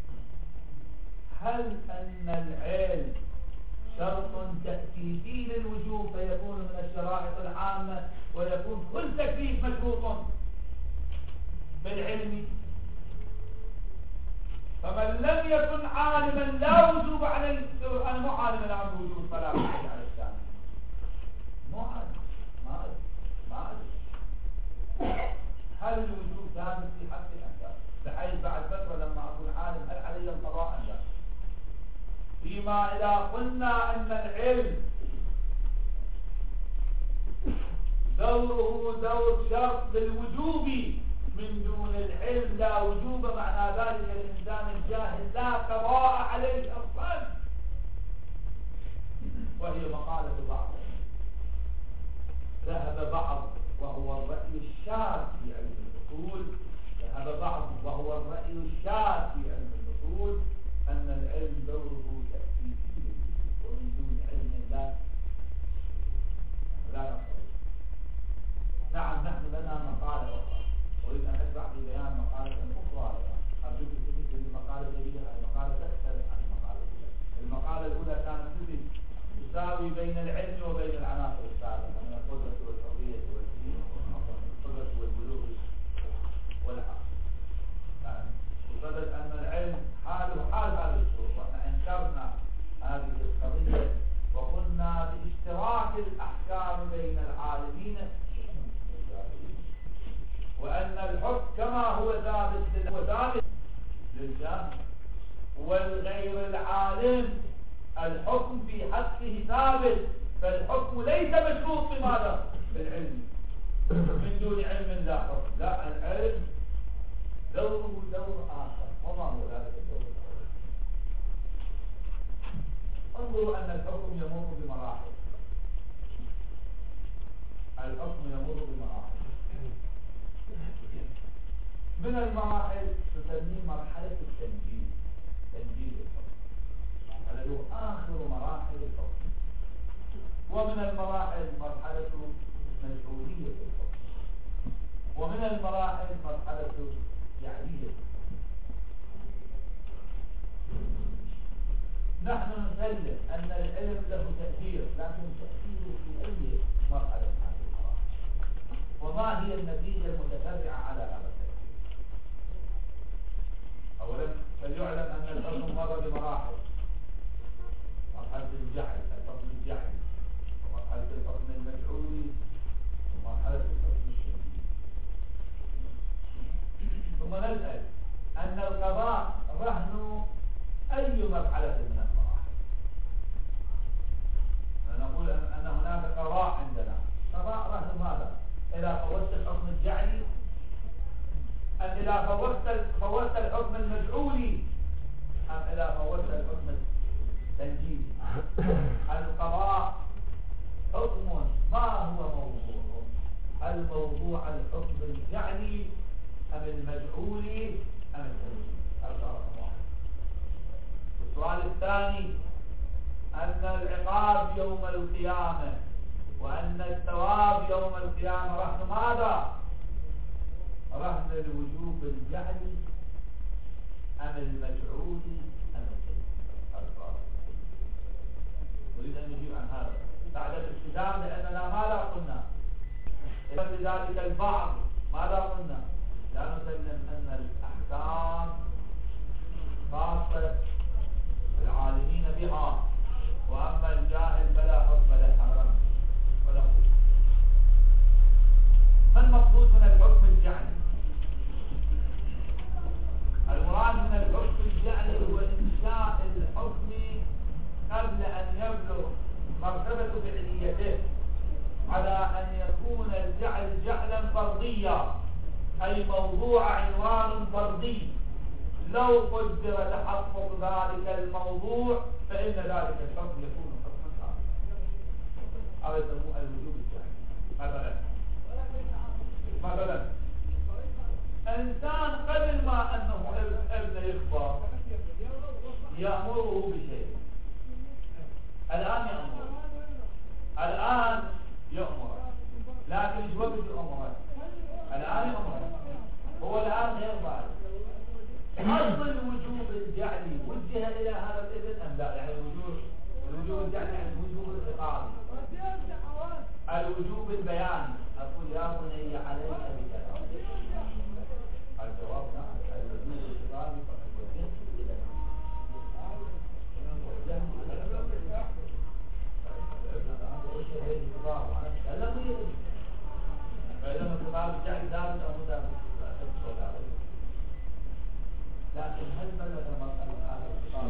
هل أن العلم شرط تأسيسي للوجوب فيكون من الشرائط العامة ويكون كل تكليف مشروط بالعلم؟ فمن لم يكن عالما لا وجوب عليه. أنا مو عالم الآن بوجوب الصلاة على الثاني، مو عالم، ما أدري هل الوجوب ثابت في حق الأنساب بحيث بعد فترة لما أكون عالم هل علي القضاء أم لا؟ فيما إذا قلنا أن العلم دوره دور شرط للوجوب من دون العلم لا وجوب، معنى ذلك الإنسان الجاهل لا قضاء عليه أصلا، وهي مقالة بعضهم. ذهب بعض وهو الرأي الشاذ في علم الأصول، ذهب بعض وهو الرأي الشاذ في علم الأصول أن العلم دوره تأسيسي ومن دون علم لا نقول. نعم نحن لنا مقالة أخرى، أريد أن أشرح في بيان مقالة أخرى. أرجوك تجد المقالة الجديدة، المقالة تختلف عن المقالة الأولى. المقالة الأولى كانت تساوي بين العلم وبين العناصر السابقة من القدرة والحرية والدين والقدرة والبلوغ والعقل. وصدت أن العلم حاله حال هذه الشروط، وإحنا أنكرنا هذه القضية وقلنا باشتراك الأحكام بين العالمين وأن الحكم كما هو ثابت للجاهل والغير العالم الحكم في حقه ثابت، فالحكم ليس مشروط بماذا؟ بالعلم. من دون علم لا حكم، لا، العلم دوره دور آخر. وما هو ذلك الدور؟ انظروا أن الحكم يمر بمراحل. الحكم يمر بمراحل. من المراحل تسميه مرحلة التنجيل، تنجيل الحكم، هذا هو آخر مراحل الحكم. ومن المراحل مرحلة مشروعية الحكم، ومن المراحل مرحلة جعلية. نحن نسلم أن العلم له تأثير، لكن تأثيره في أي مرحلة من هذه المراحل؟ وما هي النتيجة المتفرعة على هذا التأثير؟ أولا فليعلم أن الحكم مر بمراحل: مرحلة الجعل، الحكم الجعلي، ومرحلة الحكم المجعولي، ومرحلة الحكم الشديد. ثم نسأل أن القضاء رهن أي مرحلة من المراحل؟ نقول أن هناك قضاء عندنا. قضاء رهن ماذا؟ إذا فوتت الحكم الجعلي أم إذا فوتت الحكم المجعولي أم إذا فوتت الحكم التنجيلي؟ القضاء حكم، ما هو موضوعه؟ هل موضوع الحكم الجعلي أم المجعولي أم التنجيلي؟ هذا رقم واحد. السؤال الثاني أن العقاب يوم القيامة وأن الثواب يوم القيامة رهن ماذا؟ رهن الوجوب الجعلي أم المجعولي أم التنجيلي؟ نريد أن نجيب عن هذا بعد الالتزام، لأننا ماذا قلنا؟ لذلك البعض ماذا قلنا؟ لا نسلم أن الأحكام خاصة العالمين بها، وأما الجاهل فلا حكم له حرام ولا حكم. ما المقصود من الحكم الجعلي؟ المراد من الحكم الجعلي هو إنشاء الحكم قبل أن يبلغ مرتبة فعليته، على أن يكون الجعل جعلا فرضيا، أي موضوع عنوان فردي. لو قدر تحقق ذلك الموضوع فإن ذلك الحكم يكون حكما ثابتا. هذا يسموه الوجوب الجعلي. مثلا إنسان قبل ما أنه ابن يكبر يأمره بشيء، أصل وجوب الجعل وجه إلى هذا الابن أم لا؟ يعني الوجوب الجعل يعني الوجوب الإقامي، الوجوب البياني. أقول يا بني عليك بكذا، الجواب نعم. الوجوب الإقامي فقد وجهت إلى فإذا الخطاب الجعل ثابت أو مثابت لكن هل بلغ مرحلة الخطاب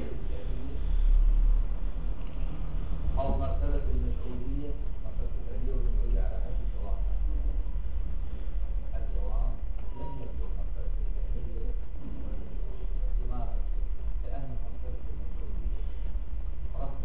أو مرتبة المسؤولية، مرتبة الفعلية والمسؤولية على حد الجواب؟ الجواب لم يبلغ مرتبة الفعلية والمسؤولية. لماذا؟ لأن مرتبة المسؤولية رقم،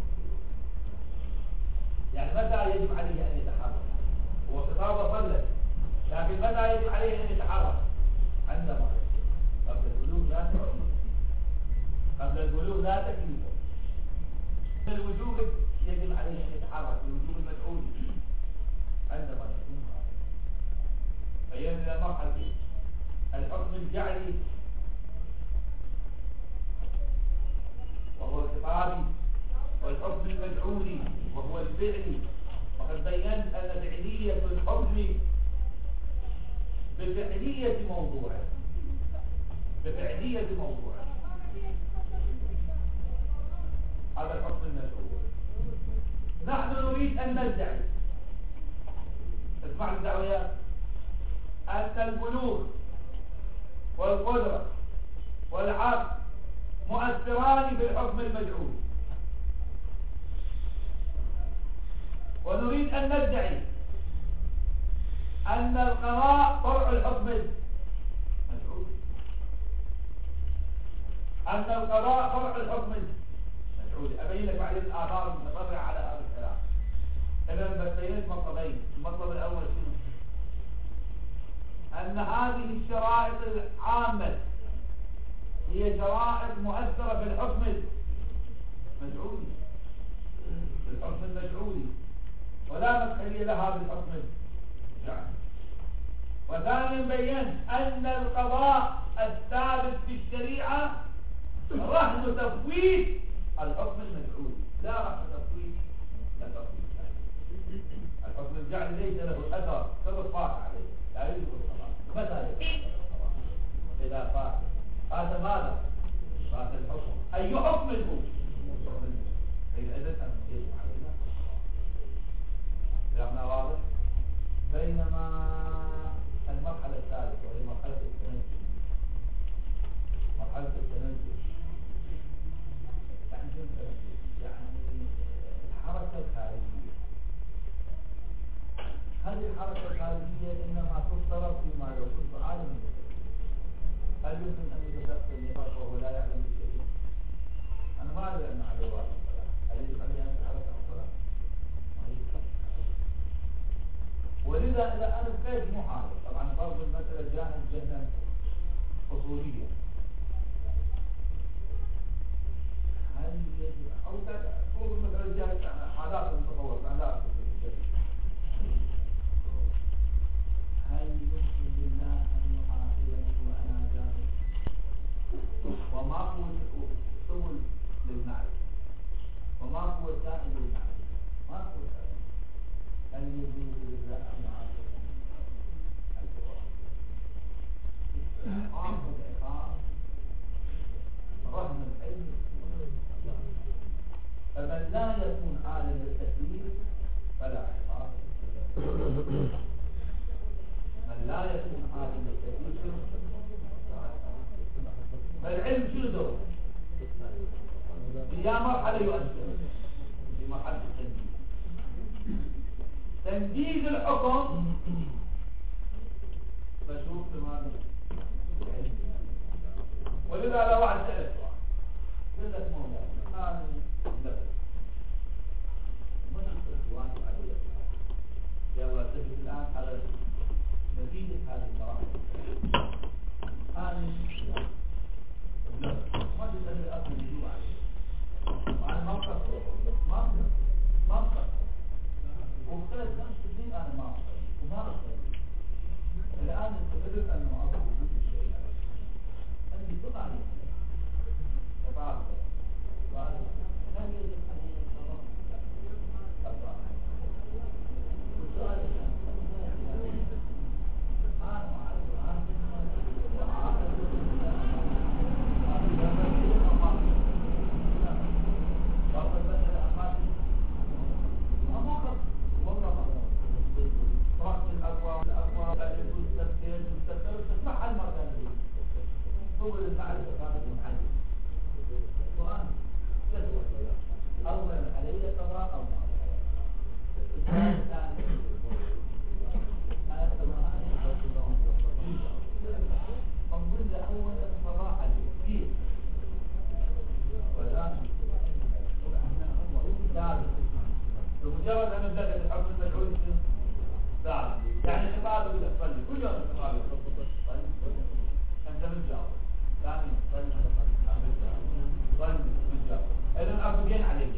يعني متى يجب عليه أن يتحرك؟ هو خطابه صلت، لكن متى يجب عليه أن يتحرك؟ عندما قبل البلوغ لا تكليف، قبل البلوغ لا تكليف. الوجوب يجب عليه أن يتحرك بالوجوب المدعولي عندما يكون هذا. فينزل إلى مرحلة الحكم الجعلي وهو الخطابي، والحكم المدعولي وهو الفعلي. وقد بينت أن فعلية الحكم بفعلية موضوعه، بفعلية موضوعه. هذا الحكم المدعو. نحن نريد أن ندعي، اسمع الدعويات، أن البلوغ والقدرة والعقل مؤثران في الحكم المدعو، ونريد أن ندعي أن القضاء فرع الحكم المدعو، أن القضاء فرع الحكم المدعو. أبين لك بعدين الآثار المتفرعة على هذا الكلام. إذا بينت مطلبين. المطلب الأول شنو؟ أن هذه الشرائط العامة هي شرائط مؤثرة في الحكم المدعولي، في الحكم المدعولي، ولا مدخلية لها بالحكم الجعلي. وثانيا بينت أن القضاء الثابت في الشريعة رهن تفويت الحكم المدعولي، لا رهن تفويت الحكم الجعلي. الحكم الجعلي ليس له أثر كالوفاق عليه، لا يجب القضاء. متى يجب القضاء؟ إذا فات ماذا؟ فات الحكم. أي حكم هو؟ فإذا أن يجب علينا كلامنا واضح. بينما المرحلة الثالثة وهي مرحلة التنزل، مرحلة التنزل يعني شنو التنزل؟ يعني الحركة الخارجية. هذه الحركة الخارجية إنما تفترض فيما لو كنت عالما بشيء. هل يمكن أن يتدخل النقاش وهو لا يعلم بشيء؟ أنا ما أدري أن عليه واجب الصلاة، هل يجب عليه أن يتحرك عن الصلاة؟ ما يجب. ولذا إذا أنا بقيت محاضر، طبعا فرض المسألة جاهز جهلا أصوليا، هل يجب أو فرض المسألة جاهز حالات متطورة حالات أصولية، هل يمكن لله أن يحاسبني وأنا جاهز؟ وما هو السبل للمعرفة؟ وما هو السائل للمعرفة؟ ما هو السائل؟ هل يجوز لله أن يحاسبني؟ الجواب استحقاق العقاب رهن العلم. فمن لا يكون عالم بالتكليف فلا عقاب. من لا يكون عالم بالتكليف فالعلم شنو دوره؟ في مرحلة يؤثر، في مرحلة التنفيذ. تنفيذ الحكم مشروط بماذا؟ العلم. ولذا لو واحد سأل سؤال يقول لك مولانا أنا لبس ما شفت الجوان عليه، يلا تجد الآن على نتيجة هذه المراحل. أنا ما تقدر أصل الوجوب عليه، وأنا ما أفكر ما أفكر وقلت نفس الدين أنا ما أفكر وما أفكر. الآن استدرك أنه أصل وجود الشيء عندي قطعة الأقوال تسمعها المرة طول المعرفة كانت محددة القرآن أولا علي قضاء أو ما انظر أولا قضاء عليه كيف بمجرد أن نبدأ الحكم المدعو ثالث يعني خطاب يقول لك صلي كل يوم خطاب يقول صلي أنت متجاوب ثاني صلي صلي متجاوب إذن أفقين عليك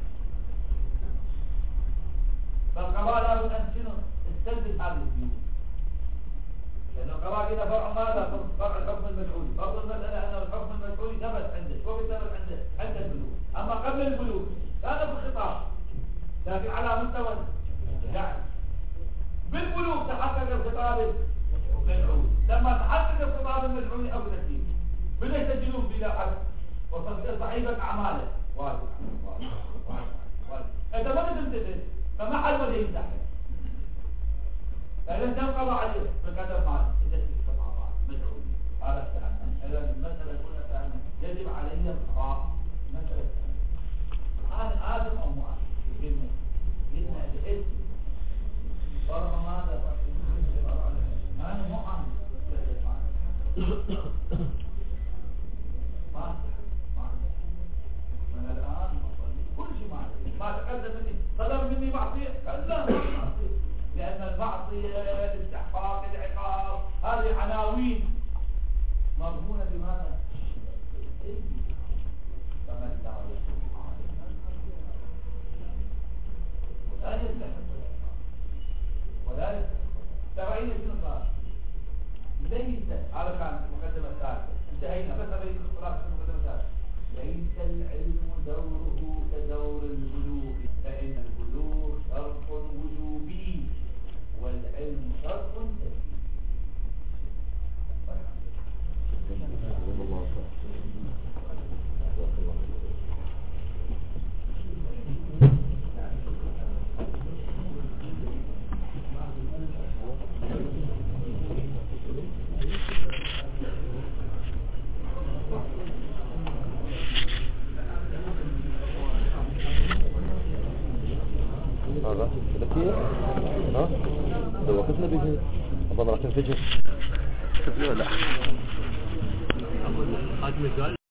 فالقضاء لابد أن تستدل هذه الدين لأن القضاء إذا فرع ماذا فرع الحكم المدعو فرض المسألة أن الحكم المدعو ثبت عنده وقت ثبت عنده عند البلوغ أما قبل البلوغ كان بالخطاب لكن على مستوى يعني بالبلوغ تحقق الخطاب المدعو لما تحقق الخطاب المدعو أو تكليف بدأ يسجلون بلا حد وصحيفة أعماله واجب أنت ما تمتثل فما حد وجه يمسح فإذا تنقضى عليه بقدر ما إذا استطاع مدعو هذا التعنى إذا المسألة الأولى تعنى يجب علي القضاء مسألة آدم أو مؤمن يدنا بإذن فرق ماذا أنا مو عام من الآن كل شيء ما تقدم مني صدر مني معصية لا معصية لأن المعصية الاستحقاق العقاب هذه عناوين مضمونة بماذا؟ فمن لا ولا يستحق ترى شنو صار؟ ليس هذا كان المقدمة الثالثة انتهينا بس أبي خلاص المقدمة الثالثة ليس العلم دوره كدور البلوغ فإن البلوغ شرط وجوبي والعلم شرط تكليفي.
هذا ذكية ها لو وقفنا به أظن راح تنفجر لا